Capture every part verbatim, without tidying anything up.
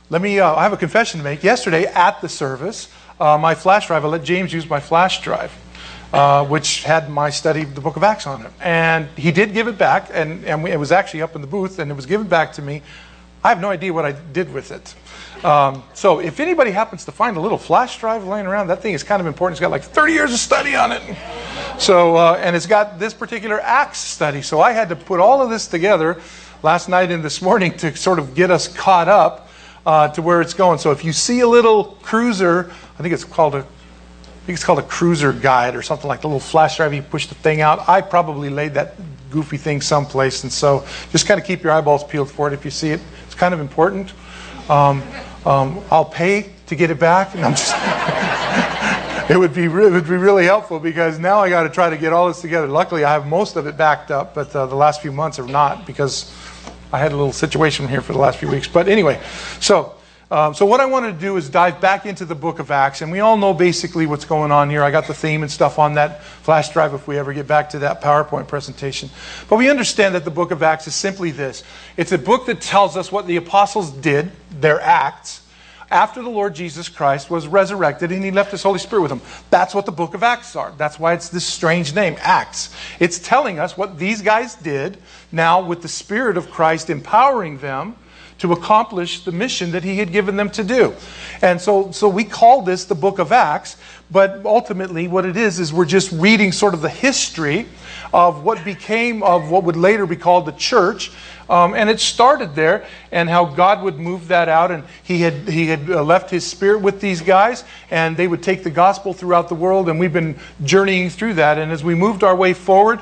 let me, uh, I have a confession to make. Yesterday at the service, uh, my flash drive, I let James use my flash drive, uh, which had my study of the book of Acts on it. And he did give it back, and, and we, it was actually up in the booth, and it was given back to me. I have no idea what I did with it. Um, so if anybody happens to find a little flash drive laying around, that thing is kind of important. It's got like thirty years of study on it. So, uh, and it's got this particular Acts study. So I had to put all of this together last night and this morning to sort of get us caught up uh, to where it's going. So if you see a little cruiser, I think it's called a, I think it's called a cruiser guide or something like the little flash drive. You push the thing out. I probably laid that goofy thing someplace, and so just kind of keep your eyeballs peeled for it if you see it. It's kind of important. Um, um, I'll pay to get it back. And I'm just it would be re- it would be really helpful, because now I got to try to get all this together. Luckily, I have most of it backed up, but uh, the last few months have not, because I had a little situation here for the last few weeks. But anyway, so. Um, so what I wanted to do is dive back into the book of Acts, and we all know basically what's going on here. I got the theme and stuff on that flash drive if we ever get back to that PowerPoint presentation. But we understand that the book of Acts is simply this. It's a book that tells us what the apostles did, their acts, after the Lord Jesus Christ was resurrected and he left his Holy Spirit with them. That's what the book of Acts are. That's why it's this strange name, Acts. It's telling us what these guys did now with the Spirit of Christ empowering them to accomplish the mission that he had given them to do. And so so we call this the book of Acts, but ultimately what it is is we're just reading sort of the history of what became of what would later be called the church. Um, and it started there, and how God would move that out, and he had he had uh, left his Spirit with these guys, and they would take the gospel throughout the world, and we've been journeying through that. And as we moved our way forward,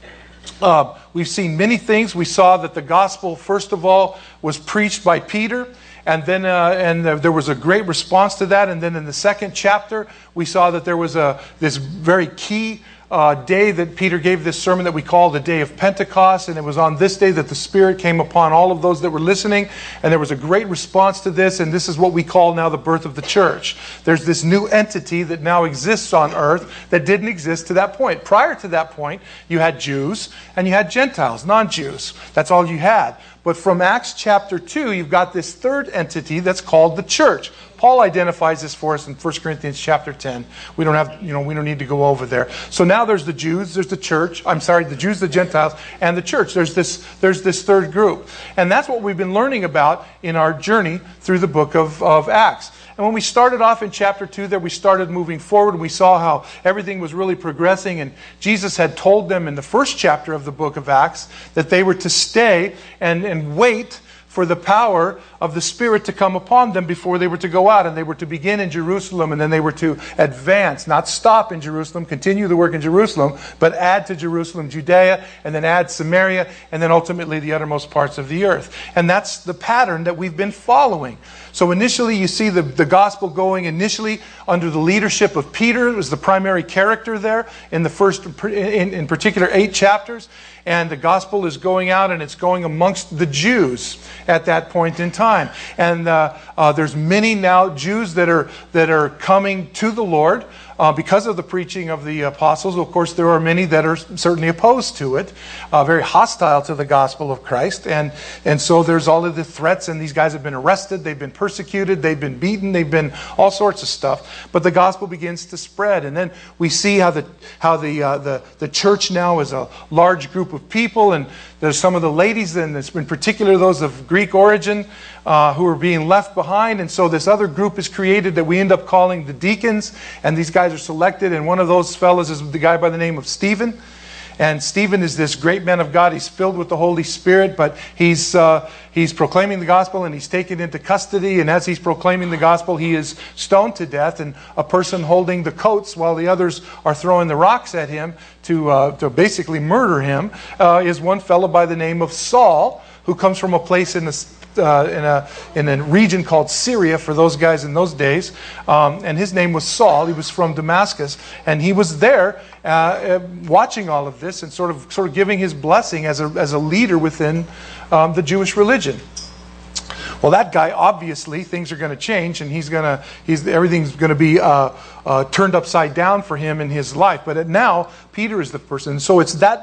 Uh, we've seen many things. We saw that the gospel, first of all, was preached by Peter, and then uh, and there was a great response to that. And then in the second chapter, we saw that there was a this very key uh, day that Peter gave this sermon that we call the day of Pentecost, and it was on this day that the Spirit came upon all of those that were listening, and there was a great response to this, and this is what we call now the birth of the church. There's this new entity that now exists on earth that didn't exist to that point. Prior to that point, you had Jews and you had Gentiles, non-Jews. That's all you had. But from Acts chapter two, you've got this third entity that's called the church. Paul identifies this for us in First Corinthians chapter ten. We don't have, you know, we don't need to go over there. So now there's the Jews, there's the church. I'm sorry, the Jews, the Gentiles, and the church. There's this, there's this third group. And that's what we've been learning about in our journey through the book of, of Acts. And when we started off in chapter two there, we started moving forward. We saw how everything was really progressing. And Jesus had told them in the first chapter of the book of Acts that they were to stay and, and wait for the power of the Spirit to come upon them before they were to go out. And they were to begin in Jerusalem, and then they were to advance, not stop in Jerusalem, continue the work in Jerusalem, but add to Jerusalem Judea, and then add Samaria, and then ultimately the uttermost parts of the earth. And that's the pattern that we've been following. So initially you see the, the gospel going initially under the leadership of Peter. It was the primary character there in the first, in, in particular, eight chapters. And the gospel is going out, and it's going amongst the Jews at that point in time. And uh, uh, there's many now Jews that are that are coming to the Lord uh, because of the preaching of the apostles. Of course, there are many that are certainly opposed to it, uh, very hostile to the gospel of Christ. And and so there's all of the threats, and these guys have been arrested, they've been persecuted, they've been beaten, they've been all sorts of stuff. But the gospel begins to spread, and then we see how the how the uh, the the church now is a large group of people, and there's some of the ladies, and in particular those of Greek origin, uh, who are being left behind. And so this other group is created that we end up calling the deacons, and these guys are selected, and one of those fellows is the guy by the name of Stephen. And Stephen is this great man of God. He's filled with the Holy Spirit, but he's uh, he's proclaiming the gospel, and he's taken into custody. And as he's proclaiming the gospel, he is stoned to death. And a person holding the coats while the others are throwing the rocks at him to uh, to basically murder him uh, is one fellow by the name of Saul, who comes from a place in the Uh, in a in a region called Syria for those guys in those days, um, and his name was Saul. He was from Damascus, and he was there uh, uh, watching all of this and sort of sort of giving his blessing as a as a leader within um, the Jewish religion. Well, that guy, obviously things are going to change, and he's going to he's everything's going to be uh, uh, turned upside down for him in his life. But now Peter is the person, so it's that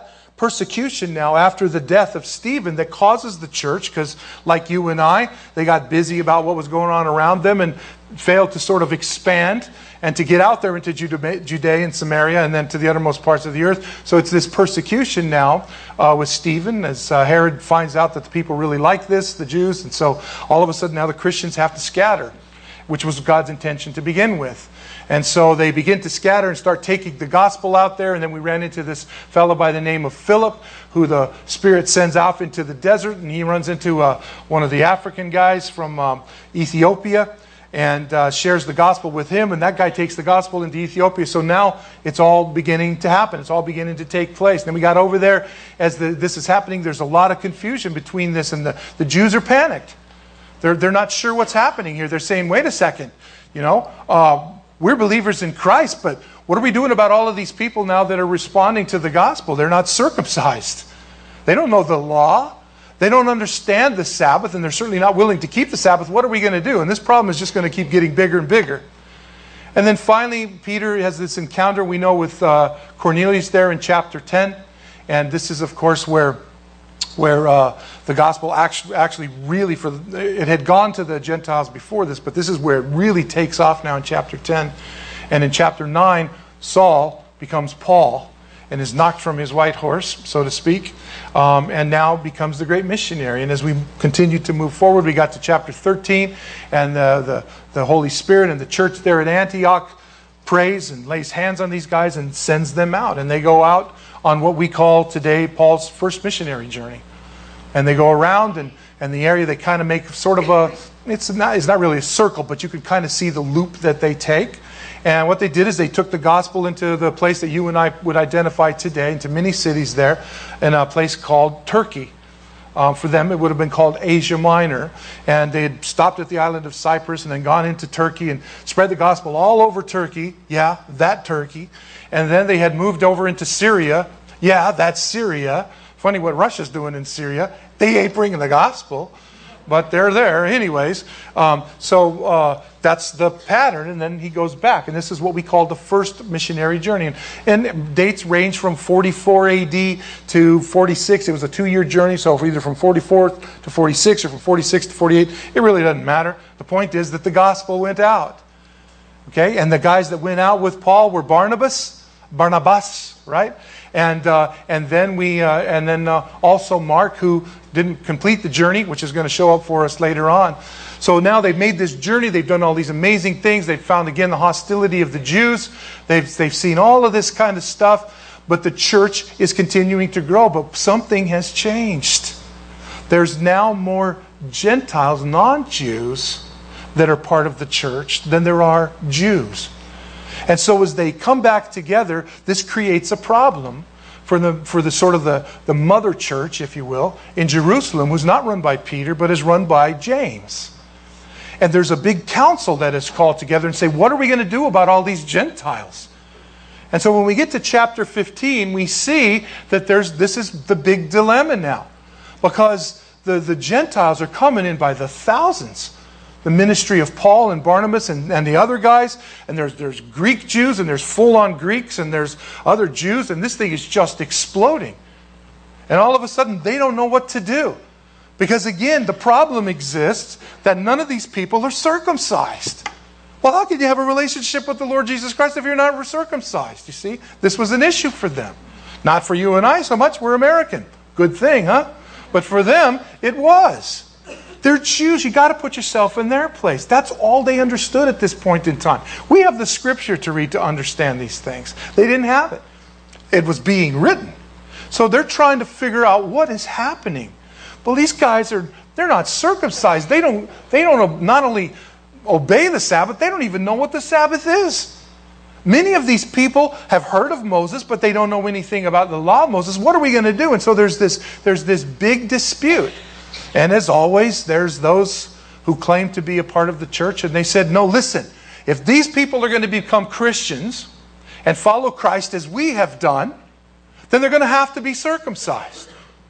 persecution now after the death of Stephen that causes the church, because like you and I, they got busy about what was going on around them and failed to sort of expand and to get out there into Judea and Samaria and then to the uttermost parts of the earth. So it's this persecution now uh, with Stephen, as uh, Herod finds out that the people really like this, the Jews, and so all of a sudden now the Christians have to scatter, which was God's intention to begin with. And so they begin to scatter and start taking the gospel out there. And then we ran into this fellow by the name of Philip, who the Spirit sends off into the desert. And he runs into uh, one of the African guys from um, Ethiopia and uh, shares the gospel with him. And that guy takes the gospel into Ethiopia. So now it's all beginning to happen. It's all beginning to take place. And then we got over there as the, this is happening. There's a lot of confusion between this, and the, the Jews are panicked. They're, they're not sure what's happening here. They're saying, wait a second, you know, uh, we're believers in Christ, but what are we doing about all of these people now that are responding to the gospel? They're not circumcised. They don't know the law. They don't understand the Sabbath, and they're certainly not willing to keep the Sabbath. What are we going to do? And this problem is just going to keep getting bigger and bigger. And then finally, Peter has this encounter we know with uh, Cornelius there in chapter ten. And this is, of course, where where uh, the gospel actually, actually really, for it had gone to the Gentiles before this, but this is where it really takes off now in chapter ten. And in chapter nine, Saul becomes Paul and is knocked from his white horse, so to speak, um, and now becomes the great missionary. And as we continue to move forward, we got to chapter thirteen, and the, the, the Holy Spirit and the church there at Antioch prays and lays hands on these guys and sends them out. And they go out on what we call today Paul's first missionary journey. And they go around, and, and the area they kind of make sort of a, it's not, it's not really a circle, but you can kind of see the loop that they take. And what they did is they took the gospel into the place that you and I would identify today, into many cities there, in a place called Turkey. Um, for them, it would have been called Asia Minor. And they had stopped at the island of Cyprus and then gone into Turkey and spread the gospel all over Turkey. Yeah, that Turkey. And then they had moved over into Syria. Yeah, that's Syria. Funny what Russia's doing in Syria. They ain't bringing the gospel, but they're there anyways. Um, so uh, that's the pattern. And then he goes back. And this is what we call the first missionary journey. And, and dates range from forty-four A D to forty-six. It was a two-year journey. So either from forty-four to forty-six or from forty-six to forty-eight. It really doesn't matter. The point is that the gospel went out. Okay? And the guys that went out with Paul were Barnabas. Barnabas, right? And uh, and then we uh, and then uh, also Mark, who didn't complete the journey, which is going to show up for us later on. So now they've made this journey. They've done all these amazing things. They've found again the hostility of the Jews. They've they've seen all of this kind of stuff. But the church is continuing to grow. But something has changed. There's now more Gentiles, non-Jews, that are part of the church than there are Jews. And so as they come back together, this creates a problem for the for the sort of the, the mother church, if you will, in Jerusalem, who's not run by Peter, but is run by James. And there's a big council that is called together and say, what are we going to do about all these Gentiles? And so when we get to chapter fifteen, we see that there's this is the big dilemma now. Because the, the Gentiles are coming in by the thousands. The ministry of Paul and Barnabas and, and the other guys. And there's there's Greek Jews and there's full-on Greeks and there's other Jews. And this thing is just exploding. And all of a sudden they don't know what to do. Because again, the problem exists that none of these people are circumcised. Well, how can you have a relationship with the Lord Jesus Christ if you're not circumcised? You see, this was an issue for them. Not for you and I so much. We're American. Good thing, huh? But for them, it was. They're Jews. You got to put yourself in their place. That's all they understood at this point in time. We have the scripture to read to understand these things. They didn't have it. It was being written. So they're trying to figure out what is happening. Well, these guys are, they're not circumcised. They don't, they don't not only obey the Sabbath, they don't even know what the Sabbath is. Many of these people have heard of Moses, but they don't know anything about the law of Moses. What are we going to do? And so there's this, there's this big dispute. And as always, there's those who claim to be a part of the church. And they said, no, listen, if these people are going to become Christians and follow Christ as we have done, then they're going to have to be circumcised.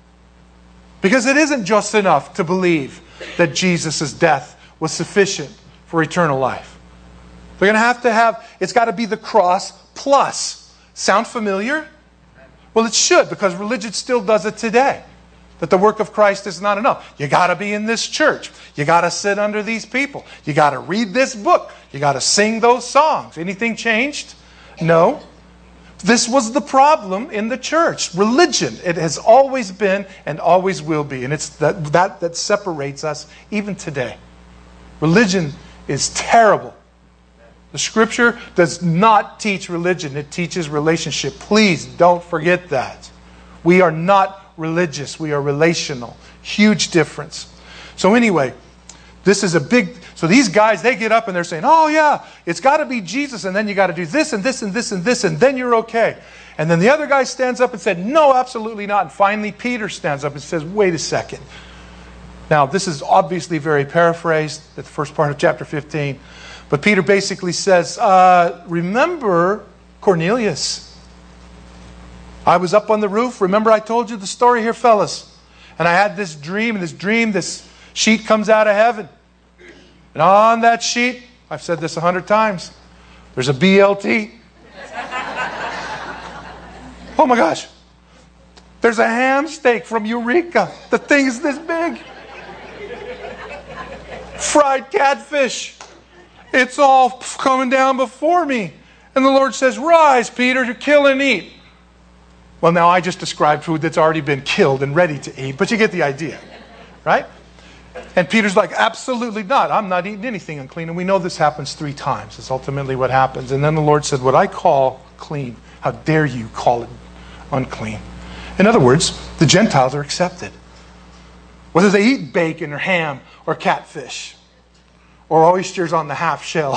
Because it isn't just enough to believe that Jesus' death was sufficient for eternal life. They're going to have to have, it's got to be the cross plus. Sound familiar? Well, it should, because religion still does it today. That the work of Christ is not enough. You got to be in this church. You got to sit under these people. You got to read this book. You got to sing those songs. Anything changed? No. This was the problem in the church. Religion. It has always been and always will be. And it's that that, that separates us even today. Religion is terrible. The Scripture does not teach religion. It teaches relationship. Please don't forget that. We are not religious. We are relational. Huge difference. So anyway, this is a big... So these guys, they get up and they're saying, oh yeah, it's got to be Jesus, and then you got to do this and this and this and this, and then you're okay. And then the other guy stands up and said, no, absolutely not. And finally Peter stands up and says, wait a second. Now, this is obviously very paraphrased at the first part of chapter fifteen. But Peter basically says, uh, remember Cornelius. I was up on the roof. Remember I told you the story here, fellas. And I had this dream, and this dream, this sheet comes out of heaven. And on that sheet, I've said this a hundred times, there's a B L T. Oh my gosh. There's a ham steak from Eureka. The thing's this big. Fried catfish. It's all coming down before me. And the Lord says, rise, Peter, to kill and eat. Well, now I just described food that's already been killed and ready to eat, but you get the idea, right? And Peter's like, absolutely not. I'm not eating anything unclean. And we know this happens three times. It's ultimately what happens. And then the Lord said, what I call clean, how dare you call it unclean? In other words, the Gentiles are accepted. Whether they eat bacon or ham or catfish or oysters on the half shell.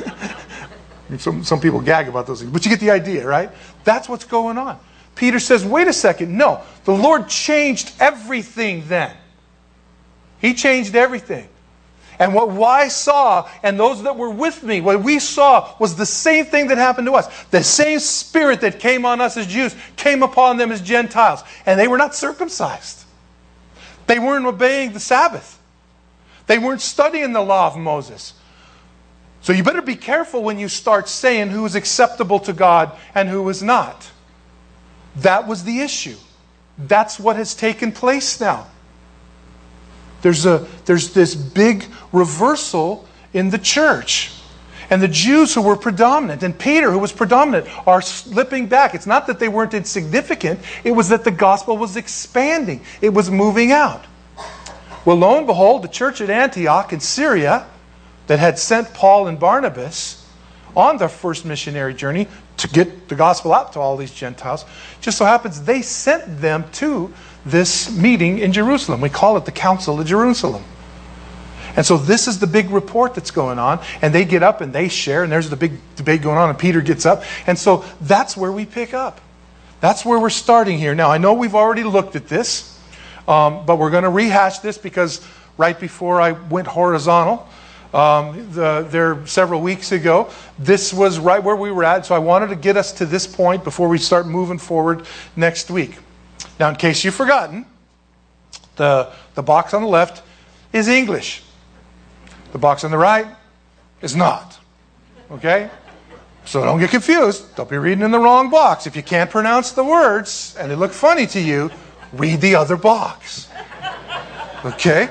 some, some people gag about those things. But you get the idea, right? That's what's going on. Peter says, wait a second. No, the Lord changed everything then. He changed everything. And what I saw, and those that were with me, what we saw was the same thing that happened to us. The same spirit that came on us as Jews came upon them as Gentiles. And they were not circumcised. They weren't obeying the Sabbath. They weren't studying the law of Moses. So you better be careful when you start saying who is acceptable to God and who is not. That was the issue. That's what has taken place now. There's a there's this big reversal in the church. And the Jews who were predominant, and Peter who was predominant, are slipping back. It's not that they weren't insignificant. It was that the gospel was expanding. It was moving out. Well, lo and behold, the church at Antioch in Syria that had sent Paul and Barnabas on their first missionary journey to get the gospel out to all these Gentiles, just so happens they sent them to this meeting in Jerusalem. We call it the Council of Jerusalem. And so this is the big report that's going on. And they get up and they share. And there's the big debate going on. And Peter gets up. And so that's where we pick up. That's where we're starting here. Now, I know we've already looked at this. Um, but we're going to rehash this because right before I went horizontal, um, the, there several weeks ago, this was right where we were at. So I wanted to get us to this point before we start moving forward next week. Now, in case you've forgotten, the, the box on the left is English. The box on the right is not. Okay? So don't get confused. Don't be reading in the wrong box. If you can't pronounce the words and they look funny to you, read the other box. Okay?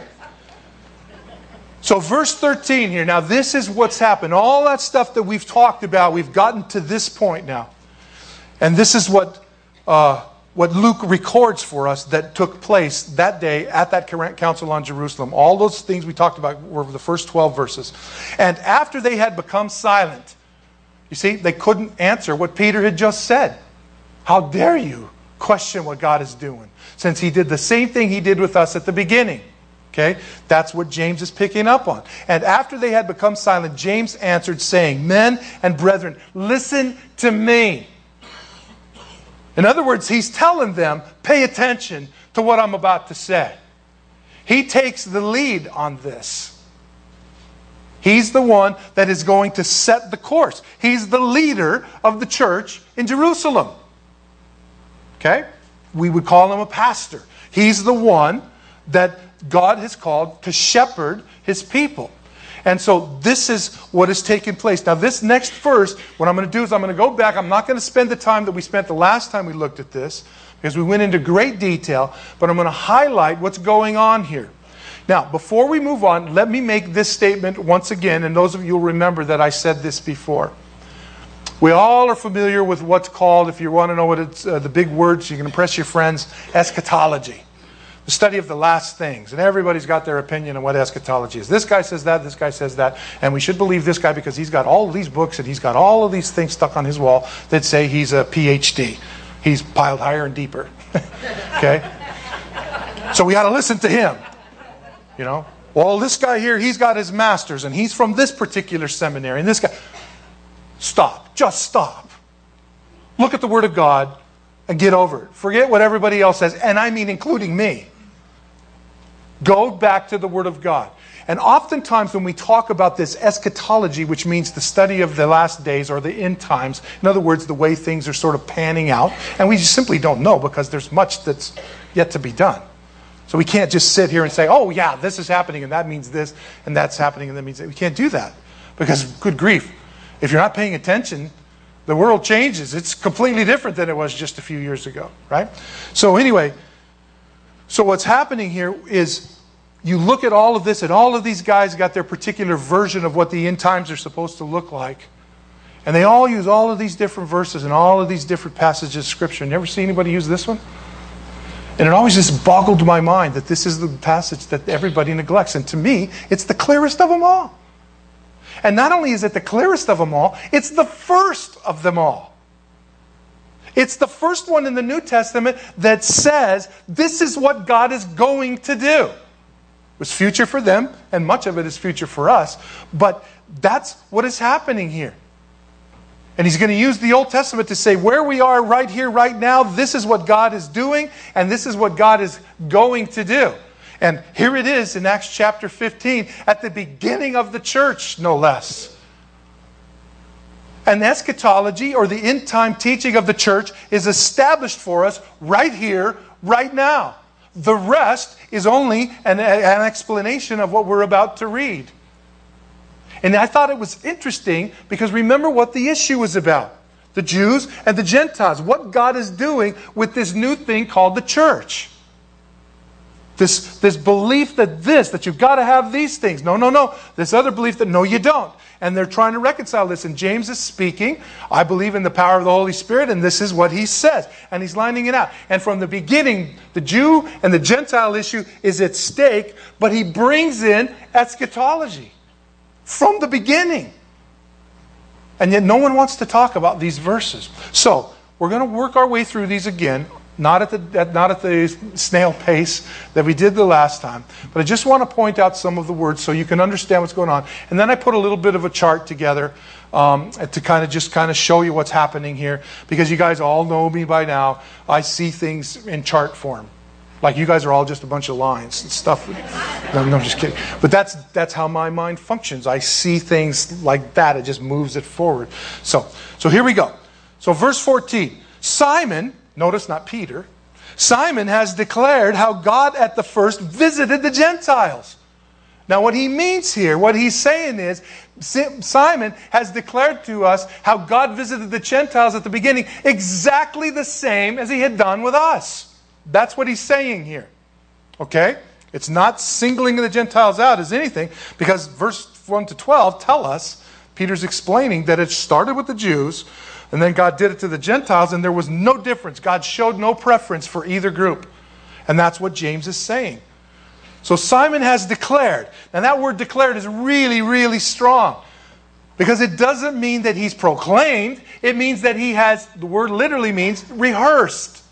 So verse thirteen here. Now this is what's happened. All that stuff that we've talked about, we've gotten to this point now. And this is what... Uh, What Luke records for us that took place that day at that council on Jerusalem. All those things we talked about were the first twelve verses. And after they had become silent, you see, they couldn't answer what Peter had just said. How dare you question what God is doing? Since he did the same thing he did with us at the beginning. Okay? That's what James is picking up on. And after they had become silent, James answered, saying, men and brethren, listen to me. In other words, he's telling them, pay attention to what I'm about to say. He takes the lead on this. He's the one that is going to set the course. He's the leader of the church in Jerusalem. Okay? We would call him a pastor. He's the one that God has called to shepherd his people. And so this is what is taking place. Now this next verse, what I'm going to do is I'm going to go back. I'm not going to spend the time that we spent the last time we looked at this, because we went into great detail, but I'm going to highlight what's going on here. Now, before we move on, let me make this statement once again, and those of you will remember that I said this before. We all are familiar with what's called, if you want to know what it's, uh, the big words, you can impress your friends, eschatology. The study of the last things. And everybody's got their opinion on what eschatology is. This guy says that, this guy says that, and we should believe this guy because he's got all of these books and he's got all of these things stuck on his wall that say he's a P H D. He's piled higher and deeper. Okay? So we got to listen to him. You know? Well, this guy here, he's got his master's and he's from this particular seminary. And this guy... Stop. Just stop. Look at the Word of God and get over it. Forget what everybody else says, and I mean including me. Go back to the Word of God. And oftentimes when we talk about this eschatology, which means the study of the last days or the end times, in other words, the way things are sort of panning out, and we just simply don't know because there's much that's yet to be done. So we can't just sit here and say, oh yeah, this is happening and that means this, and that's happening and that means that. We can't do that because, good grief, if you're not paying attention, the world changes. It's completely different than it was just a few years ago, right? So anyway, so what's happening here is you look at all of this, and all of these guys got their particular version of what the end times are supposed to look like. And they all use all of these different verses and all of these different passages of Scripture. Never see anybody use this one? And it always just boggled my mind that this is the passage that everybody neglects. And to me, it's the clearest of them all. And not only is it the clearest of them all, it's the first of them all. It's the first one in the New Testament that says this is what God is going to do. It was future for them, and much of it is future for us. But that's what is happening here. And he's going to use the Old Testament to say where we are right here, right now, this is what God is doing, and this is what God is going to do. And here it is in Acts chapter fifteen, at the beginning of the church, no less. And eschatology, or the end time teaching of the church, is established for us right here, right now. The rest is only an, an explanation of what we're about to read. And I thought it was interesting because remember what the issue was about. The Jews and the Gentiles. What God is doing with this new thing called the church. This, this belief that this, that you've got to have these things. No, no, no. This other belief that no, you don't. And they're trying to reconcile this. And James is speaking, I believe in the power of the Holy Spirit, and this is what he says. And he's lining it out. And from the beginning, the Jew and the Gentile issue is at stake, but he brings in eschatology. From the beginning. And yet no one wants to talk about these verses. So, we're going to work our way through these again. Not at the not at the snail pace that we did the last time. But I just want to point out some of the words so you can understand what's going on. And then I put a little bit of a chart together um, to kind of just kind of show you what's happening here. Because you guys all know me by now. I see things in chart form. Like you guys are all just a bunch of lines and stuff. No, no, I'm just kidding. But that's that's how my mind functions. I see things like that. It just moves it forward. So, so here we go. So verse fourteen. Simon... Notice not Peter. Simon has declared how God at the first visited the Gentiles. Now what he means here, what he's saying is, Simon has declared to us how God visited the Gentiles at the beginning exactly the same as he had done with us. That's what he's saying here. Okay? It's not singling the Gentiles out as anything, because verse one to twelve tell us, Peter's explaining that it started with the Jews, and then God did it to the Gentiles, and there was no difference. God showed no preference for either group. And that's what James is saying. So Simon has declared. Now that word declared is really, really strong. Because it doesn't mean that he's proclaimed. It means that he has, the word literally means rehearsed.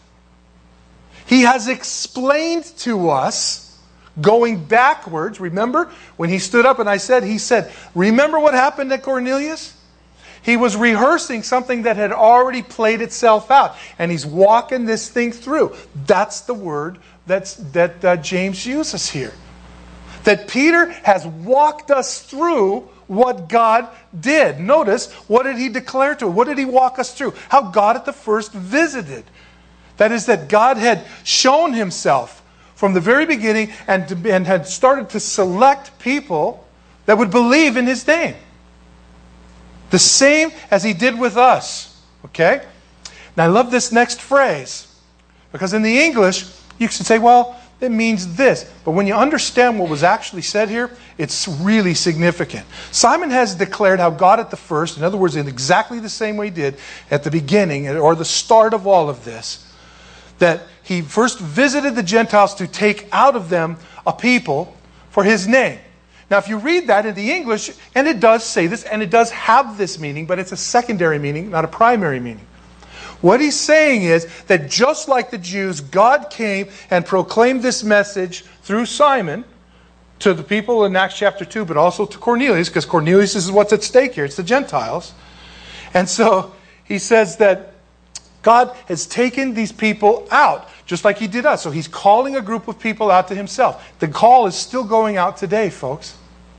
He has explained to us, going backwards. Remember when he stood up and I said, he said, remember what happened at Cornelius? He was rehearsing something that had already played itself out. And he's walking this thing through. That's the word that's, that uh, James uses here. That Peter has walked us through what God did. Notice, what did he declare to? What did he walk us through? How God at the first visited. That is, that God had shown himself from the very beginning and, to, and had started to select people that would believe in his name. The same as he did with us. Okay? Now I love this next phrase. Because in the English, you can say, well, it means this. But when you understand what was actually said here, it's really significant. Simon has declared how God at the first, in other words, in exactly the same way he did at the beginning, or the start of all of this, that he first visited the Gentiles to take out of them a people for his name. Now, if you read that in the English, and it does say this, and it does have this meaning, but it's a secondary meaning, not a primary meaning. What he's saying is that just like the Jews, God came and proclaimed this message through Simon to the people in Acts chapter two, but also to Cornelius, because Cornelius is what's at stake here. It's the Gentiles. And so he says that God has taken these people out, just like he did us. So he's calling a group of people out to himself. The call is still going out today, folks.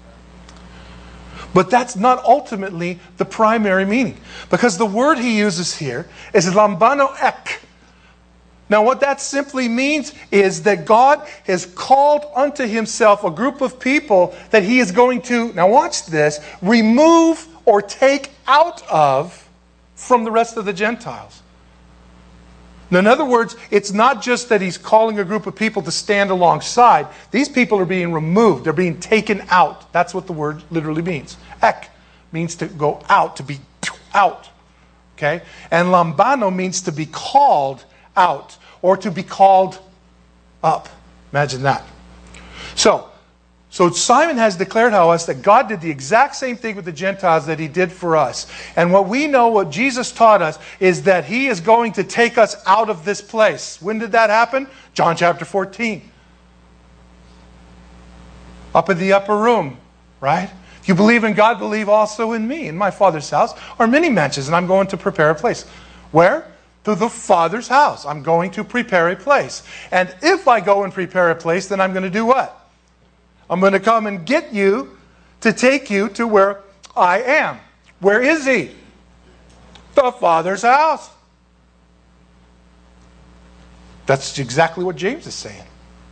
But that's not ultimately the primary meaning. Because the word he uses here is lambano ek. Now what that simply means is that God has called unto himself a group of people that he is going to, now watch this, remove or take out of from the rest of the Gentiles. Now, in other words, it's not just that he's calling a group of people to stand alongside. These people are being removed. They're being taken out. That's what the word literally means. Ek means to go out, to be out. Okay? And lambano means to be called out or to be called up. Imagine that. So, So Simon has declared how us that God did the exact same thing with the Gentiles that he did for us. And what we know, what Jesus taught us, is that he is going to take us out of this place. When did that happen? John chapter fourteen. Up in the upper room, right? If you believe in God, believe also in me. In my Father's house are many mansions, and I'm going to prepare a place. Where? To the Father's house. I'm going to prepare a place. And if I go and prepare a place, then I'm going to do what? I'm going to come and get you to take you to where I am. Where is he? The Father's house. That's exactly what James is saying.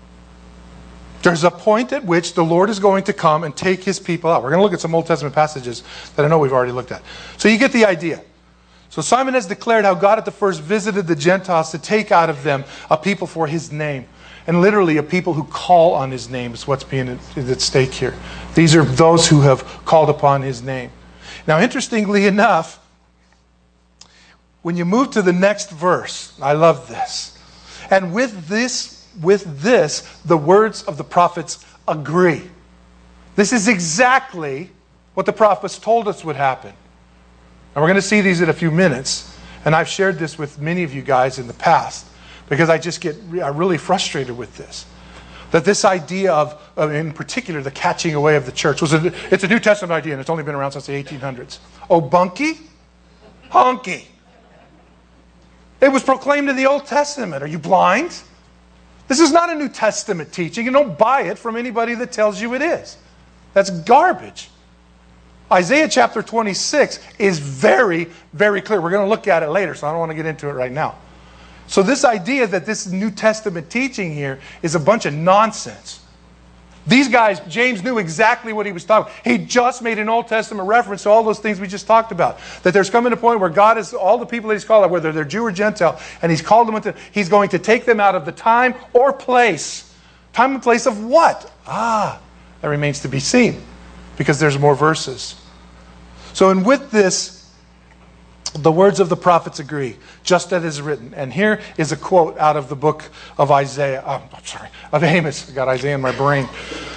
There's a point at which the Lord is going to come and take his people out. We're going to look at some Old Testament passages that I know we've already looked at. So you get the idea. So Simon has declared how God at the first visited the Gentiles to take out of them a people for his name. And literally a people who call on his name is what's being at, at stake here. These are those who have called upon his name. Now, interestingly enough, when you move to the next verse, I love this. And with this, with this, the words of the prophets agree. This is exactly what the prophets told us would happen. And we're going to see these in a few minutes. And I've shared this with many of you guys in the past. Because I just get I'm really frustrated with this. That this idea of, of, in particular, the catching away of the church, was a, it's a New Testament idea, and it's only been around since the eighteen hundreds. Oh, bunky? Honky. It was proclaimed in the Old Testament. Are you blind? This is not a New Testament teaching. You don't buy it from anybody that tells you it is. That's garbage. Isaiah chapter twenty-six is very, very clear. We're going to look at it later, so I don't want to get into it right now. So this idea that this New Testament teaching here is a bunch of nonsense. These guys, James knew exactly what he was talking about. He just made an Old Testament reference to all those things we just talked about. That there's coming a point where God is, all the people that he's called, whether they're Jew or Gentile, and he's called them into, he's going to take them out of the time or place. Time and place of what? Ah, that remains to be seen. Because there's more verses. So, and with this, the words of the prophets agree, just as it is written. And here is a quote out of the book of Isaiah. Oh, I'm sorry, of Amos. I got Isaiah in my brain.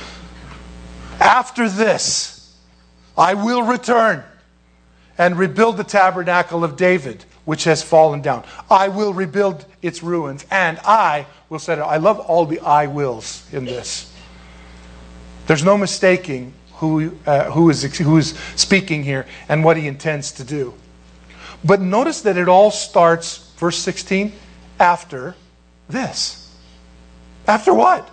After this, I will return and rebuild the tabernacle of David, which has fallen down. I will rebuild its ruins, and I will set it. I love all the I wills in this. There's no mistaking who uh, who is who is speaking here and what he intends to do. But notice that it all starts, verse sixteen, after this. After what?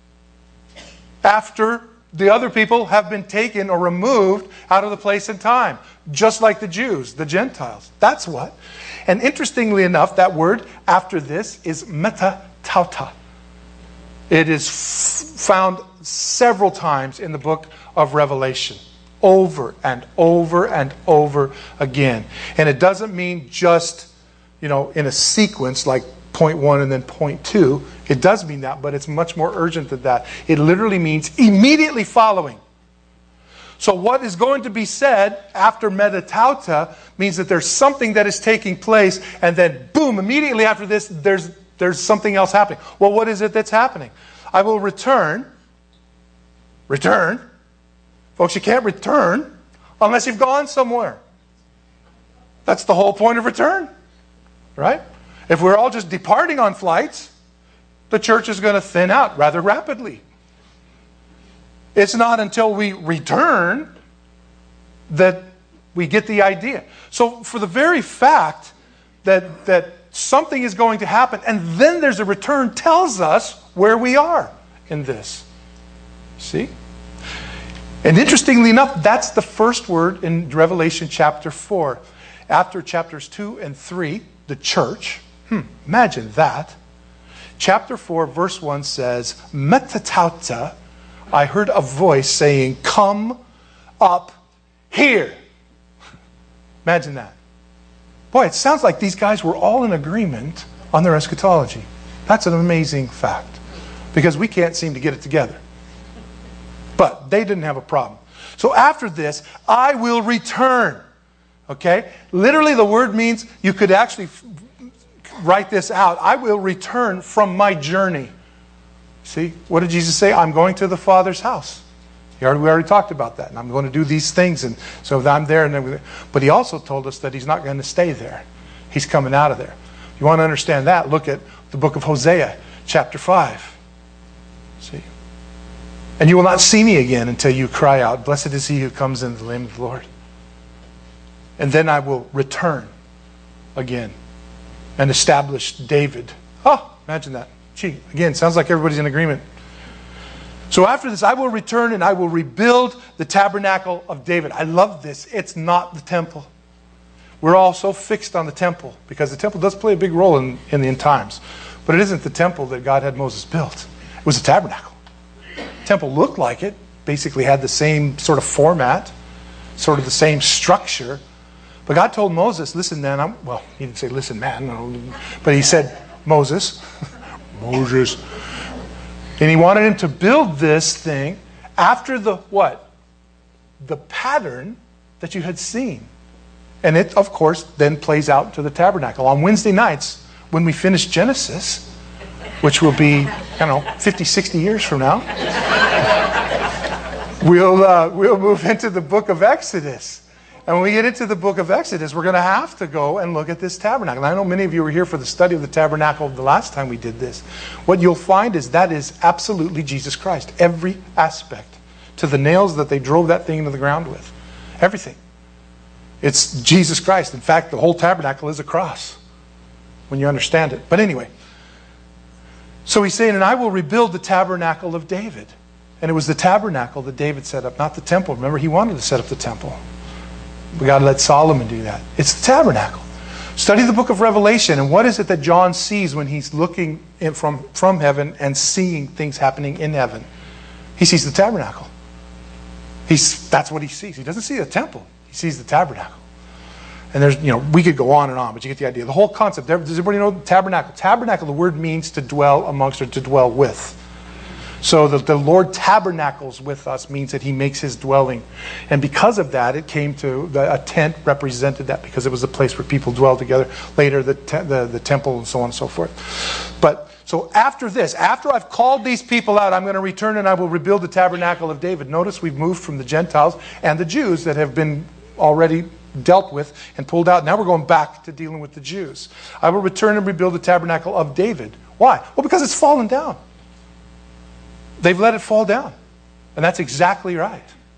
After the other people have been taken or removed out of the place and time. Just like the Jews, the Gentiles. That's what. And interestingly enough, that word after this is metatauta. It is f- found several times in the book of Revelation. Over and over and over again. And it doesn't mean just, you know, in a sequence like point one and then point two. It does mean that, but it's much more urgent than that. It literally means immediately following. So what is going to be said after metatauta means that there's something that is taking place, and then boom, immediately after this, there's there's something else happening. Well, what is it that's happening? I will return. Return. Folks, you can't return unless you've gone somewhere. That's the whole point of return, right? If we're all just departing on flights, the church is going to thin out rather rapidly. It's not until we return that we get the idea. So for the very fact that, that something is going to happen and then there's a return tells us where we are in this. See? And interestingly enough, that's the first word in Revelation chapter four. After chapters two and three, the church. Hmm, imagine that. Chapter four, verse one says, Metatauta, I heard a voice saying, come up here. Imagine that. Boy, it sounds like these guys were all in agreement on their eschatology. That's an amazing fact. Because we can't seem to get it together. But they didn't have a problem. So after this, I will return. Okay? Literally the word means, you could actually write this out. I will return from my journey. See? What did Jesus say? I'm going to the Father's house. He already, we already talked about that. And I'm going to do these things. And so I'm there. And everything. But he also told us that he's not going to stay there. He's coming out of there. If you want to understand that, look at the book of Hosea, chapter five. See? And you will not see me again until you cry out, blessed is he who comes in the name of the Lord. And then I will return again and establish David. Oh, imagine that. Gee, again, sounds like everybody's in agreement. So after this, I will return and I will rebuild the tabernacle of David. I love this. It's not the temple. We're all so fixed on the temple because the temple does play a big role in, in the end times. But it isn't the temple that God had Moses build. It was the tabernacle. The temple looked like it. Basically had the same sort of format. Sort of the same structure. But God told Moses, listen, man, I'm, well, he didn't say, listen, man, no, but he said, Moses, Moses. And he wanted him to build this thing after the what? The pattern that you had seen. And it, of course, then plays out to the tabernacle. On Wednesday nights, when we finish Genesis, which will be, I don't know, fifty, sixty years from now, we'll, uh, we'll move into the book of Exodus. And when we get into the book of Exodus, we're going to have to go and look at this tabernacle. And I know many of you were here for the study of the tabernacle the last time we did this. What you'll find is that is absolutely Jesus Christ. Every aspect. To the nails that they drove that thing into the ground with. Everything. It's Jesus Christ. In fact, the whole tabernacle is a cross. When you understand it. But anyway. So he's saying, and I will rebuild the tabernacle of David. And it was the tabernacle that David set up, not the temple. Remember, he wanted to set up the temple. We got to let Solomon do that. It's the tabernacle. Study the book of Revelation. And what is it that John sees when he's looking in from, from heaven and seeing things happening in heaven? He sees the tabernacle. He's, that's what he sees. He doesn't see the temple. He sees the tabernacle. And there's, you know, we could go on and on, but you get the idea. The whole concept. Does everybody know the tabernacle? Tabernacle, the word means to dwell amongst or to dwell with. So the, the Lord tabernacles with us means that he makes his dwelling. And because of that, it came to, the, a tent represented that because it was a place where people dwelled together. Later, the, te, the, the temple and so on and so forth. But so after this, after I've called these people out, I'm going to return and I will rebuild the tabernacle of David. Notice we've moved from the Gentiles and the Jews that have been already dealt with and pulled out. Now we're going back to dealing with the Jews. I will return and rebuild the tabernacle of David. Why? Well, because it's fallen down. They've let it fall down. And that's exactly right.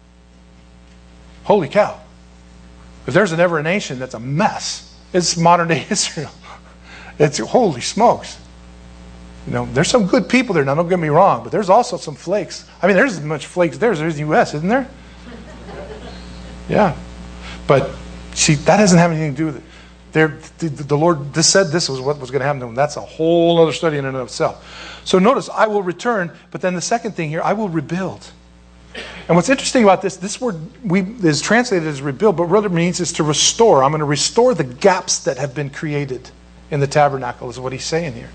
Holy cow. If there's an ever a nation that's a mess, it's modern day Israel. It's holy smokes. You know, there's some good people there. Now, don't get me wrong, but there's also some flakes. I mean, there's as much flakes there as there's the U S, isn't there? Yeah. But see, that doesn't have anything to do with it. The, the Lord this said this was what was going to happen to them. That's a whole other study in and of itself. So notice, I will return, but then the second thing here, I will rebuild. And what's interesting about this, this word we, is translated as rebuild, but what it means is to restore. I'm going to restore the gaps that have been created in the tabernacle, is what he's saying here.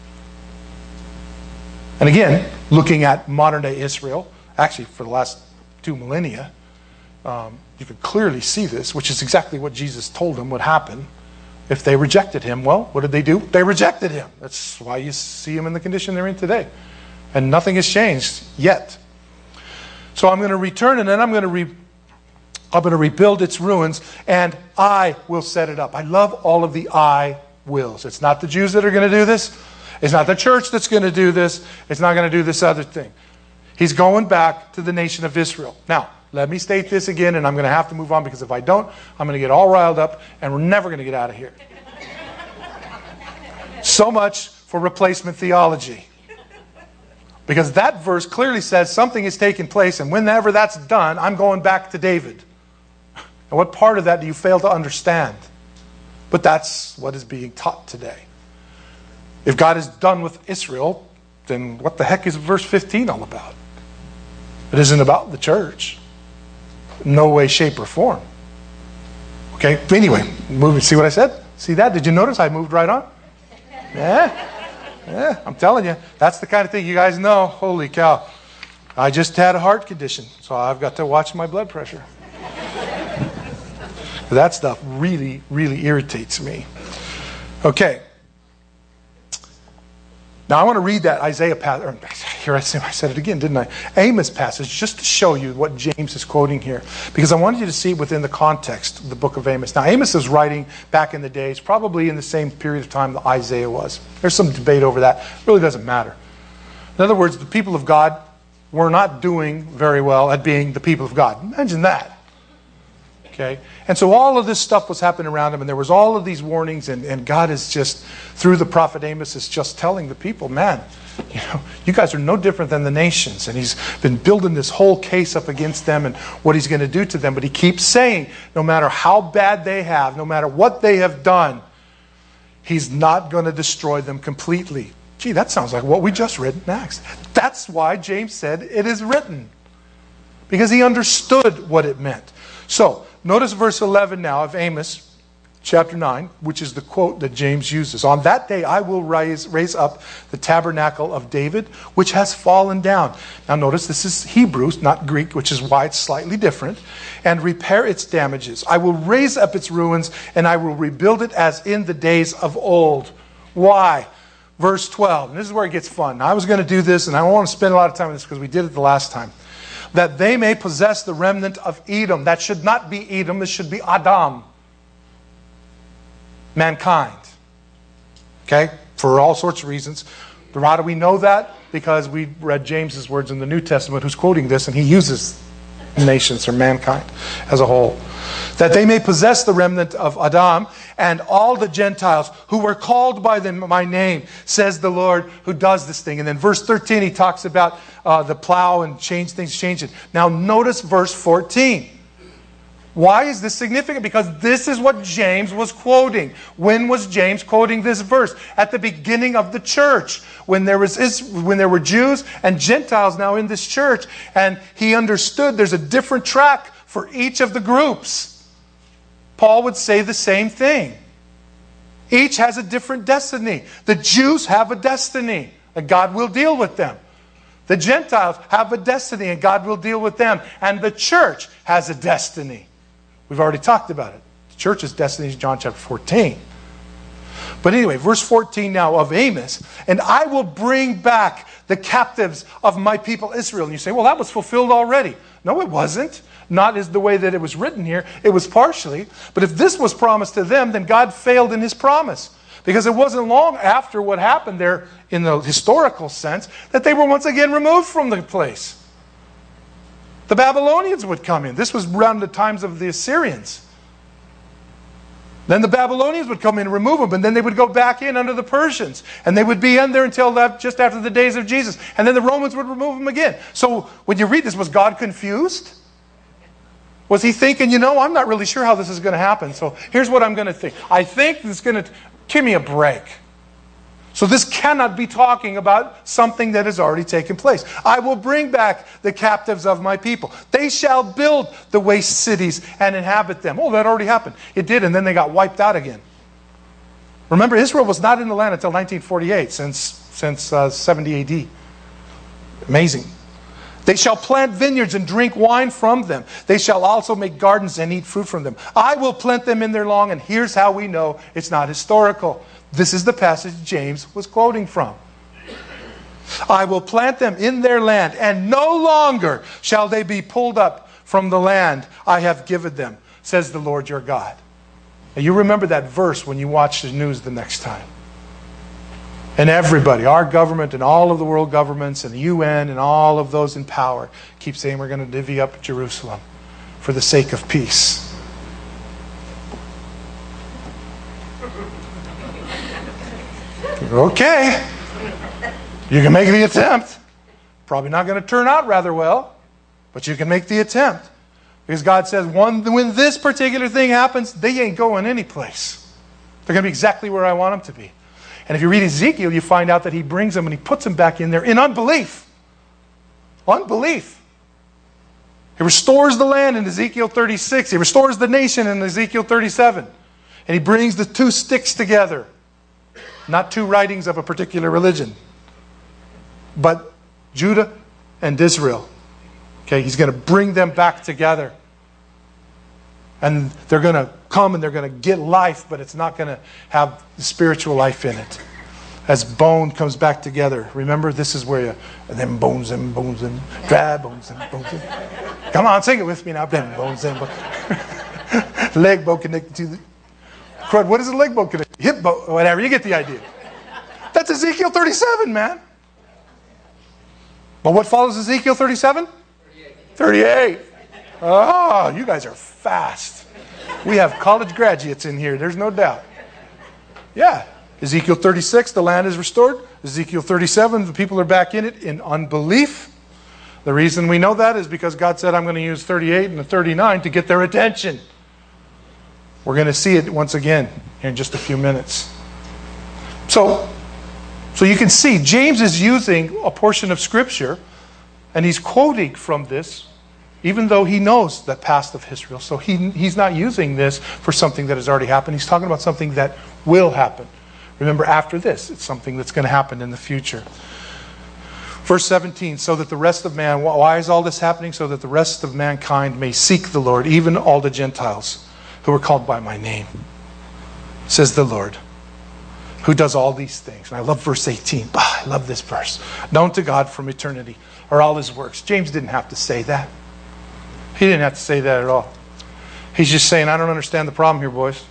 And again, looking at modern day Israel, actually for the last two millennia, um, you can clearly see this, which is exactly what Jesus told them would happen if they rejected him. Well, what did they do? They rejected him. That's why you see them in the condition they're in today. And nothing has changed yet. So I'm going to return, and then I'm going to re- I'm going to rebuild its ruins, and I will set it up. I love all of the I wills. It's not the Jews that are going to do this. It's not the church that's going to do this. It's not going to do this other thing. He's going back to the nation of Israel. Now, let me state this again, and I'm going to have to move on, because if I don't, I'm going to get all riled up, and we're never going to get out of here. So much for replacement theology. Because that verse clearly says something is taking place, and whenever that's done, I'm going back to David. And what part of that do you fail to understand? But that's what is being taught today. If God is done with Israel, then what the heck is verse fifteen all about? It isn't about the church. No way, shape, or form. Okay, anyway, moving. See what I said? See that? Did you notice I moved right on? Yeah. Yeah, I'm telling you, that's the kind of thing you guys know. Holy cow. I just had a heart condition, so I've got to watch my blood pressure. That stuff really, really irritates me. Okay. Now I want to read that Isaiah passage. Here I said it again, didn't I? Amos passage, just to show you what James is quoting here. Because I wanted you to see within the context of the book of Amos. Now Amos is writing back in the days, probably in the same period of time that Isaiah was. There's some debate over that. It really doesn't matter. In other words, the people of God were not doing very well at being the people of God. Imagine that. Okay? And so all of this stuff was happening around him, and there was all of these warnings, and, and God is just, through the prophet Amos, is just telling the people, man, you know, you guys are no different than the nations. And he's been building this whole case up against them and what he's going to do to them. But he keeps saying, no matter how bad they have, no matter what they have done, he's not going to destroy them completely. Gee, that sounds like what we just read in Acts. That's why James said it is written. Because he understood what it meant. So, notice verse eleven now of Amos chapter nine, which is the quote that James uses. On that day I will raise, raise up the tabernacle of David, which has fallen down. Now notice this is Hebrew, not Greek, which is why it's slightly different. And repair its damages. I will raise up its ruins, and I will rebuild it as in the days of old. Why? Verse twelve. And this is where it gets fun. Now, I was going to do this, and I don't want to spend a lot of time on this because we did it the last time. That they may possess the remnant of Edom. That should not be Edom. This should be Adam. Mankind. Okay? For all sorts of reasons. But how do we know that? Because we read James's words in the New Testament, who's quoting this, and he uses nations or mankind as a whole. That they may possess the remnant of Adam and all the Gentiles who were called by them, my name, says the Lord who does this thing. And then verse thirteen, he talks about uh, the plow and change things, change it. Now notice verse fourteen. Why is this significant? Because this is what James was quoting. When was James quoting this verse? At the beginning of the church, when there was when there were Jews and Gentiles now in this church, and he understood there's a different track for each of the groups. Paul would say the same thing. Each has a different destiny. The Jews have a destiny, and God will deal with them. The Gentiles have a destiny, and God will deal with them. And the church has a destiny. We've already talked about it. The church's destiny is John chapter fourteen. But anyway, verse fourteen now of Amos. And I will bring back the captives of my people Israel. And you say, well, that was fulfilled already. No, it wasn't. Not as the way that it was written here. It was partially. But if this was promised to them, then God failed in his promise. Because it wasn't long after what happened there in the historical sense that they were once again removed from the place. The Babylonians would come in. This was around the times of the Assyrians. Then the Babylonians would come in and remove them, and then they would go back in under the Persians. And they would be in there until that, just after the days of Jesus. And then the Romans would remove them again. So when you read this, was God confused? Was he thinking, you know, I'm not really sure how this is going to happen, so here's what I'm going to think. I think it's going to, give me a break. So this cannot be talking about something that has already taken place. I will bring back the captives of my people. They shall build the waste cities and inhabit them. Oh, that already happened. It did, and then they got wiped out again. Remember, Israel was not in the land until nineteen forty-eight, since, since uh, seventy A D. Amazing. They shall plant vineyards and drink wine from them. They shall also make gardens and eat fruit from them. I will plant them in their lawn, and here's how we know it's not historical. This is the passage James was quoting from. I will plant them in their land, and no longer shall they be pulled up from the land I have given them, says the Lord your God. And you remember that verse when you watch the news the next time. And everybody, our government and all of the world governments and the U N and all of those in power keep saying we're going to divvy up Jerusalem for the sake of peace. Okay, you can make the attempt. Probably not going to turn out rather well, but you can make the attempt. Because God says, one, when this particular thing happens, they ain't going anyplace. They're going to be exactly where I want them to be. And if you read Ezekiel, you find out that he brings them and he puts them back in there in unbelief. Unbelief. He restores the land in Ezekiel thirty-six. He restores the nation in Ezekiel thirty-seven. And he brings the two sticks together. Not two writings of a particular religion, but Judah and Israel. Okay, he's going to bring them back together. And they're going to come and they're going to get life, but it's not going to have the spiritual life in it. As bone comes back together. Remember, this is where you, and then bones and bones and dry bones and bones. And, come on, sing it with me now. Then bones and bones. Leg bone connected to the... Crud, what is a leg bone connected? Hip bone, whatever, you get the idea. That's Ezekiel thirty-seven, man. But what follows Ezekiel thirty-seven? thirty-eight. Oh, you guys are fast. We have college graduates in here, there's no doubt. Yeah. Ezekiel thirty-six, the land is restored. Ezekiel thirty-seven, the people are back in it in unbelief. The reason we know that is because God said, I'm going to use thirty-eight and the thirty-nine to get their attention. We're going to see it once again in just a few minutes. So, so you can see James is using a portion of Scripture, and he's quoting from this, even though he knows the past of Israel. So he, he's not using this for something that has already happened. He's talking about something that will happen. Remember, after this, it's something that's going to happen in the future. Verse seventeen, so that the rest of man, why is all this happening? So that the rest of mankind may seek the Lord, even all the Gentiles who are called by my name, says the Lord, who does all these things. And I love verse eighteen. Ah, I love this verse. Known to God from eternity are all his works. James didn't have to say that. He didn't have to say that at all. He's just saying, I don't understand the problem here, boys.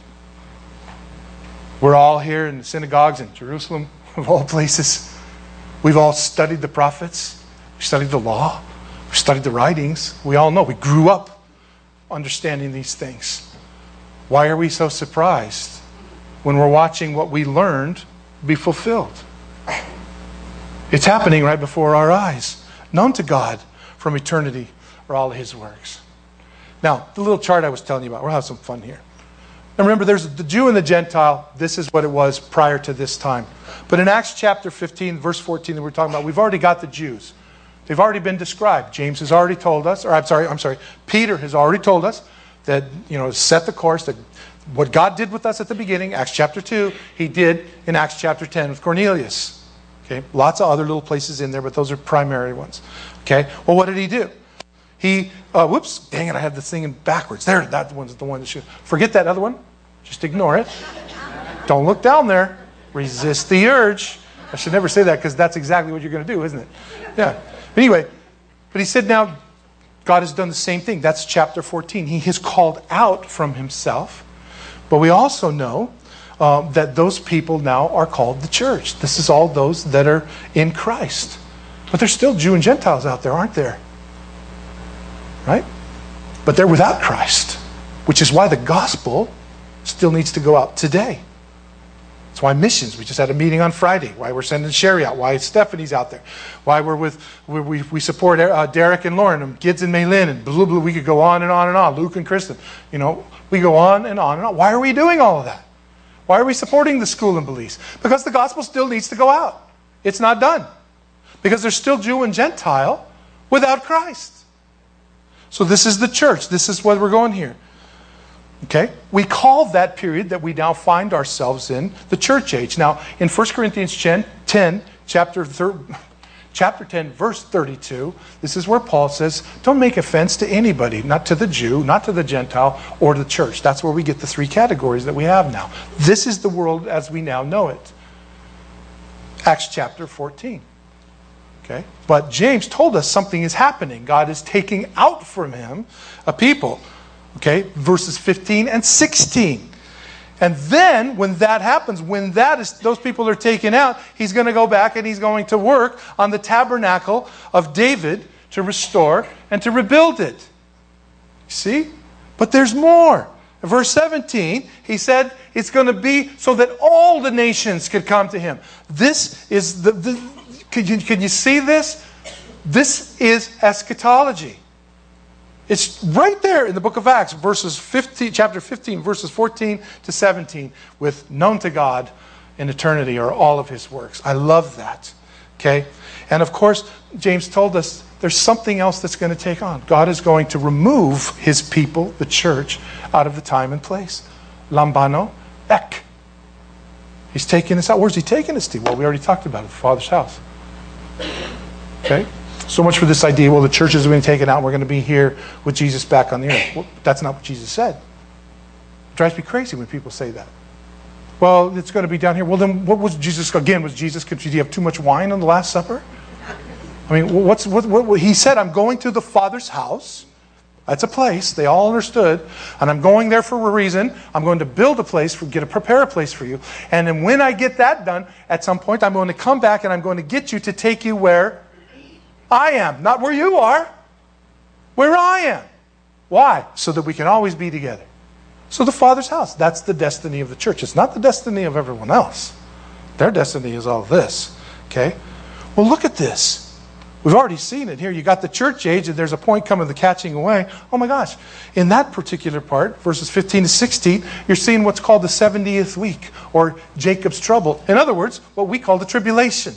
We're all here in the synagogues in Jerusalem, of all places. We've all studied the prophets. We studied the law. We studied the writings. We all know. We grew up understanding these things. Why are we so surprised when we're watching what we learned be fulfilled? It's happening right before our eyes. Known to God from eternity are all his works. Now, the little chart I was telling you about, we'll have some fun here. And remember, there's the Jew and the Gentile. This is what it was prior to this time. But in Acts chapter fifteen, verse fourteen that we're talking about, we've already got the Jews. They've already been described. James has already told us, or I'm sorry, I'm sorry, Peter has already told us that, you know, set the course, that what God did with us at the beginning, Acts chapter two, he did in Acts chapter ten with Cornelius. Okay, lots of other little places in there, but those are primary ones. Okay, well, what did he do? He, uh, whoops, dang it, I have this thing in backwards. There, that one's the one that should, forget that other one. Just ignore it. Don't look down there. Resist the urge. I should never say that because that's exactly what you're going to do, isn't it? Yeah. But anyway, but he said now God has done the same thing. That's chapter fourteen. He has called out from himself. But we also know um, that those people now are called the church. This is all those that are in Christ. But there's still Jew and Gentiles out there, aren't there? Right? But they're without Christ, which is why the gospel still needs to go out today. That's why missions. We just had a meeting on Friday. Why we're sending Sherry out. Why Stephanie's out there. Why we're with we we, we support uh, Derek and Lauren and kids and Maylin and blah, blah. We could go on and on and on. Luke and Kristen. You know, we go on and on and on. Why are we doing all of that? Why are we supporting the school in Belize? Because the gospel still needs to go out. It's not done. Because there's still Jew and Gentile without Christ. So this is the church. This is where we're going here. Okay? We call that period that we now find ourselves in the church age. Now, in First Corinthians ten, chapter, chapter ten, verse thirty-two, this is where Paul says, don't make offense to anybody, not to the Jew, not to the Gentile, or the church. That's where we get the three categories that we have now. This is the world as we now know it. Acts chapter fourteen. Okay? But James told us something is happening. God is taking out from him a people. Okay, verses fifteen and sixteen. And then when that happens, when that is those people are taken out, he's going to go back and he's going to work on the tabernacle of David to restore and to rebuild it. See? But there's more. In verse seventeen, he said it's going to be so that all the nations could come to him. This is the, the can you, can you see this? This is eschatology. It's right there in the book of Acts, verses fifteen, chapter fifteen, verses fourteen to seventeen, with known to God in eternity are all of his works. I love that. Okay? And of course, James told us there's something else that's going to take on. God is going to remove his people, the church, out of the time and place. Lambano ek. He's taking us out. Where's he taking us to? Well, we already talked about it, the Father's house. Okay? So much for this idea, well, the church is being taken out, we're going to be here with Jesus back on the earth. Well, that's not what Jesus said. It drives me crazy when people say that. Well, it's going to be down here. Well, then what was Jesus, again, was Jesus, did he have too much wine on the Last Supper? I mean, what's what, what, what he said, I'm going to the Father's house. That's a place. They all understood. And I'm going there for a reason. I'm going to build a place, for, get a, prepare a place for you. And then when I get that done, at some point, I'm going to come back and I'm going to get you to take you where I am, not where you are, where I am. Why? So that we can always be together. So the Father's house, that's the destiny of the church. It's not the destiny of everyone else. Their destiny is all this. Okay? Well, look at this. We've already seen it here. You got the church age, and there's a point coming, the catching away. Oh my gosh. In that particular part, verses fifteen to sixteen, you're seeing what's called the seventieth week, or Jacob's trouble. In other words, what we call the tribulation.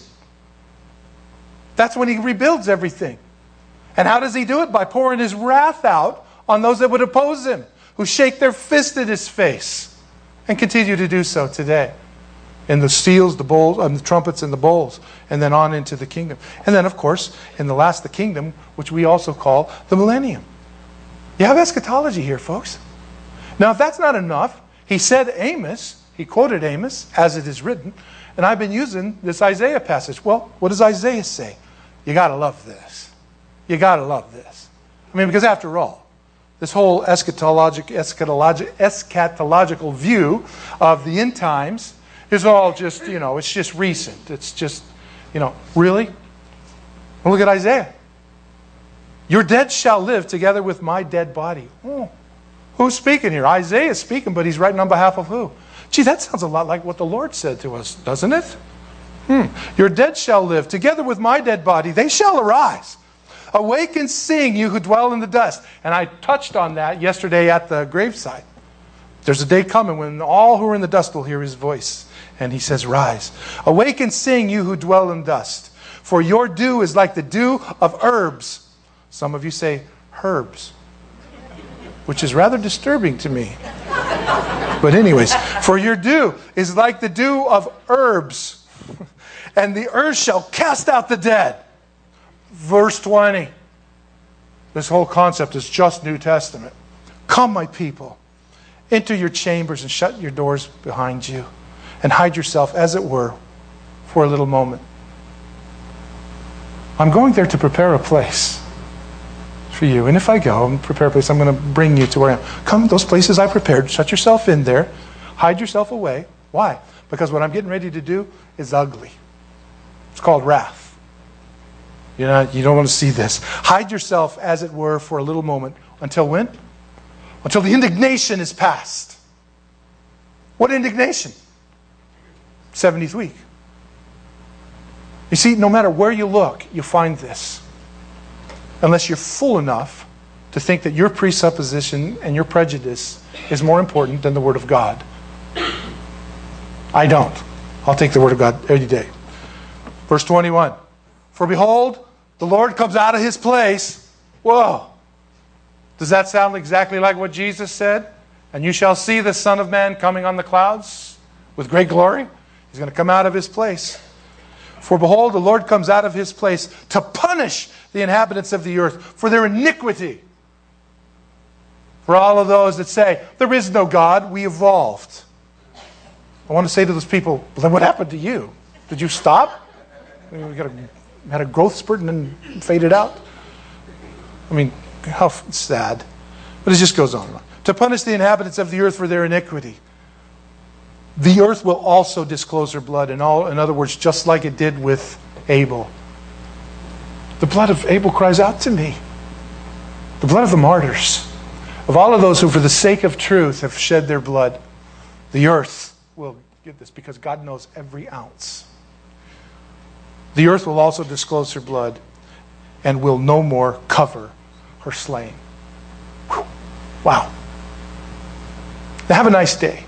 That's when he rebuilds everything. And how does he do it? By pouring his wrath out on those that would oppose him, who shake their fist at his face, and continue to do so today. In the seals, the bowls, and the trumpets and the bowls, and then on into the kingdom. And then, of course, in the last, the kingdom, which we also call the millennium. You have eschatology here, folks. Now, if that's not enough, he said Amos, he quoted Amos, as it is written, and I've been using this Isaiah passage. Well, what does Isaiah say? You got to love this. You got to love this. I mean, because after all, this whole eschatologic, eschatologic, eschatological view of the end times is all just, you know, it's just recent. It's just, you know, really? Well, look at Isaiah. Your dead shall live together with my dead body. Oh, who's speaking here? Isaiah is speaking, but he's writing on behalf of who? Gee, that sounds a lot like what the Lord said to us, doesn't it? Hmm. Your dead shall live. Together with my dead body, they shall arise. Awake and sing, you who dwell in the dust. And I touched on that yesterday at the graveside. There's a day coming when all who are in the dust will hear his voice. And he says, rise. Awake and sing, you who dwell in dust. For your dew is like the dew of herbs. Some of you say herbs, which is rather disturbing to me. But anyways, for your dew is like the dew of herbs. And the earth shall cast out the dead. Verse twenty. This whole concept is just New Testament. Come, my people, into your chambers and shut your doors behind you. And hide yourself, as it were, for a little moment. I'm going there to prepare a place for you. And if I go and prepare a place, I'm going to bring you to where I am. Come, those places I prepared. Shut yourself in there. Hide yourself away. Why? Because what I'm getting ready to do is ugly. It's called wrath. You know, you don't want to see this. Hide yourself, as it were, for a little moment. Until when? Until the indignation is past. What indignation? seventieth week. You see, no matter where you look, you'll find this. Unless you're fool enough to think that your presupposition and your prejudice is more important than the Word of God. I don't. I'll take the Word of God every day. Verse twenty-one. For behold, the Lord comes out of His place. Whoa. Does that sound exactly like what Jesus said? And you shall see the Son of Man coming on the clouds with great glory. He's going to come out of His place. For behold, the Lord comes out of His place to punish the inhabitants of the earth for their iniquity. For all of those that say, there is no God, we evolved. I want to say to those people, well, then what happened to you? Did you stop? I mean, we got a, had a growth spurt and then faded out? I mean, how sad. But it just goes on and on. To punish the inhabitants of the earth for their iniquity. The earth will also disclose her blood. In, all, in other words, just like it did with Abel. The blood of Abel cries out to me. The blood of the martyrs. Of all of those who for the sake of truth have shed their blood. The earth will get this because God knows every ounce. The earth will also disclose her blood and will no more cover her slain. Whew. Wow. Now have a nice day.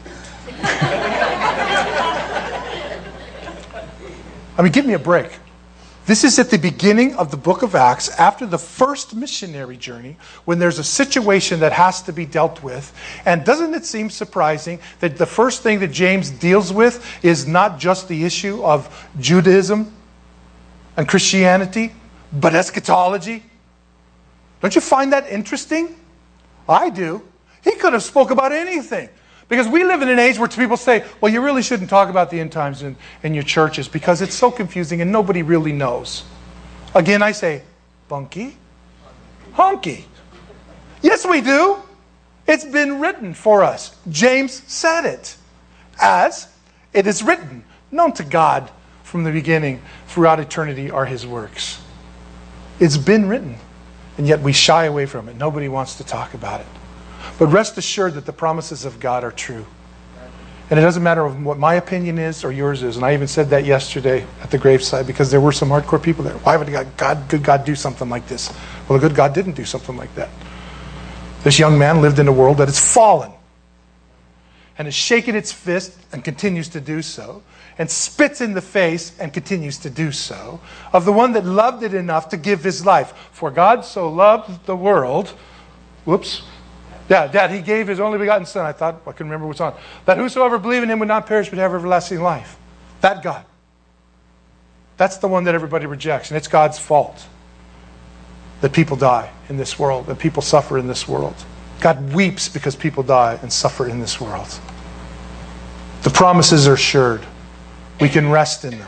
I mean, give me a break. This is at the beginning of the book of Acts, after the first missionary journey, when there's a situation that has to be dealt with. And doesn't it seem surprising that the first thing that James deals with is not just the issue of Judaism and Christianity, but eschatology? Don't you find that interesting? I do. He could have spoke about anything. Because we live in an age where people say, well, you really shouldn't talk about the end times in, in your churches because it's so confusing and nobody really knows. Again, I say, bunky, honky. Yes, we do. It's been written for us. James said it. As it is written, known to God from the beginning, throughout eternity are His works. It's been written, and yet we shy away from it. Nobody wants to talk about it. But rest assured that the promises of God are true. And it doesn't matter what my opinion is or yours is. And I even said that yesterday at the graveside because there were some hardcore people there. Why would God, God, good God do something like this? Well, a good God didn't do something like that. This young man lived in a world that has fallen and has shaken its fist and continues to do so, and spits in the face and continues to do so, of the one that loved it enough to give His life. For God so loved the world, whoops, Yeah, Dad, He gave His only begotten Son. I thought, I couldn't remember what's on. That whosoever believe in Him would not perish but have everlasting life. That God. That's the one that everybody rejects. And it's God's fault that people die in this world, that people suffer in this world. God weeps because people die and suffer in this world. The promises are assured. We can rest in them.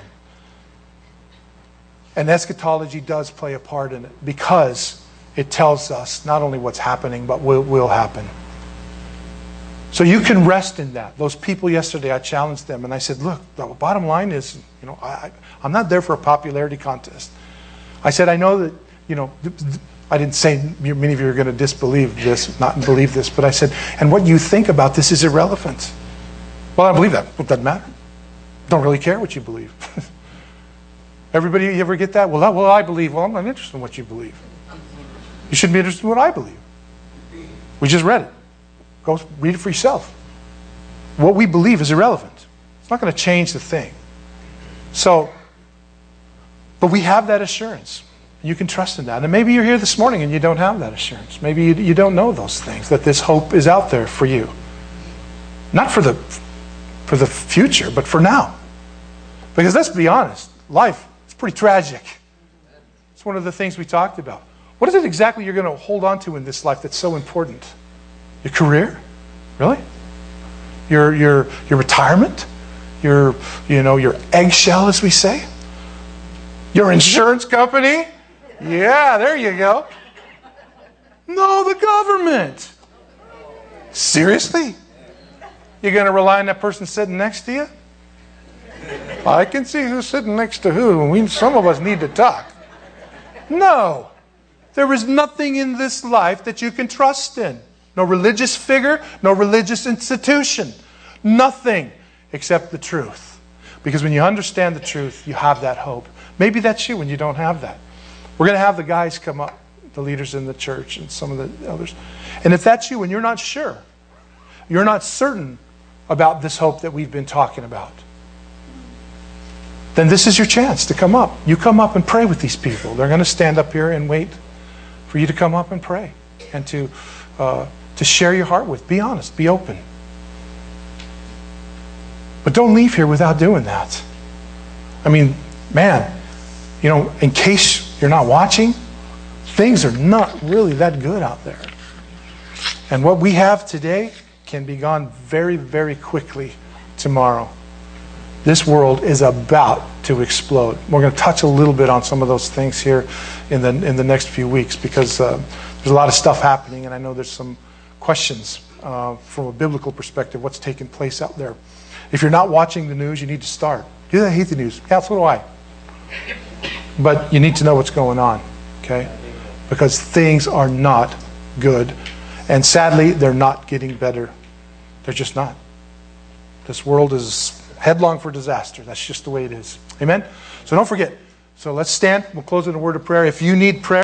And eschatology does play a part in it because it tells us not only what's happening, but will, will happen. So you can rest in that. Those people yesterday, I challenged them and I said, look, the bottom line is, you know, I, I'm not there for a popularity contest. I said, I know that, you know, I didn't say many of you are going to disbelieve this, not believe this, but I said, and what you think about this is irrelevant. Well, I don't believe that. It doesn't matter. Don't really care what you believe. Everybody, you ever get that? Well, I, well, I believe. Well, I'm not interested in what you believe. You shouldn't be interested in what I believe. We just read it. Go read it for yourself. What we believe is irrelevant. It's not going to change the thing. So, but we have that assurance. You can trust in that. And maybe you're here this morning and you don't have that assurance. Maybe you, you don't know those things, that this hope is out there for you. Not for the, for the future, but for now. Because let's be honest, life is pretty tragic. It's one of the things we talked about. What is it exactly you're going to hold on to in this life that's so important? Your career? Really? Your your your retirement? Your you know your eggshell, as we say? Your insurance company? Yeah, there you go. No, the government. Seriously? You're going to rely on that person sitting next to you? I can see who's sitting next to who. We, some of us need to talk. No. There is nothing in this life that you can trust in. No religious figure, no religious institution. Nothing except the truth. Because when you understand the truth, you have that hope. Maybe that's you when you don't have that. We're going to have the guys come up, the leaders in the church and some of the elders. And if that's you and you're not sure, you're not certain about this hope that we've been talking about, then this is your chance to come up. You come up and pray with these people. They're going to stand up here and wait for you to come up and pray and to uh, to share your heart with. Be honest. Be open. But don't leave here without doing that. I mean, man, you know, in case you're not watching, things are not really that good out there. And what we have today can be gone very, very quickly tomorrow. This world is about to explode. We're going to touch a little bit on some of those things here in the in the next few weeks, because uh, there's a lot of stuff happening, and I know there's some questions uh, from a biblical perspective, what's taking place out there. If you're not watching the news, you need to start. Do I hate the news? Yeah, so do I. But you need to know what's going on, okay? Because things are not good. And sadly, they're not getting better. They're just not. This world is headlong for disaster. That's just the way it is. Amen? So don't forget. So let's stand. We'll close in a word of prayer. If you need prayer,